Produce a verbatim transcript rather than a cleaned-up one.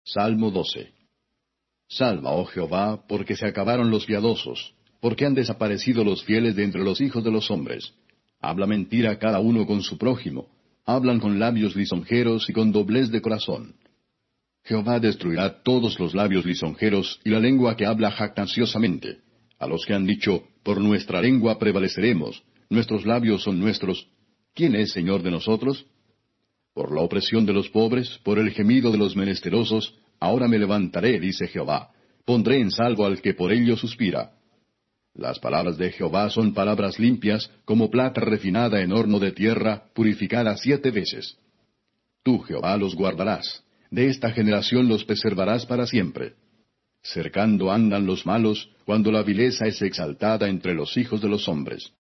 Salmo doce. Salva, oh Jehová, porque se acabaron los piadosos, porque han desaparecido los fieles de entre los hijos de los hombres. Habla mentira cada uno con su prójimo, hablan con labios lisonjeros y con doblez de corazón. Jehová destruirá todos los labios lisonjeros y la lengua que habla jactanciosamente. A los que han dicho, por nuestra lengua prevaleceremos, nuestros labios son nuestros, ¿quién es Señor de nosotros? Por la opresión de los pobres, por el gemido de los menesterosos, ahora me levantaré, dice Jehová, pondré en salvo al que por ello suspira. Las palabras de Jehová son palabras limpias, como plata refinada en horno de tierra, purificada siete veces. Tú, Jehová, los guardarás, de esta generación los preservarás para siempre. Cercando andan los malos, cuando la vileza es exaltada entre los hijos de los hombres.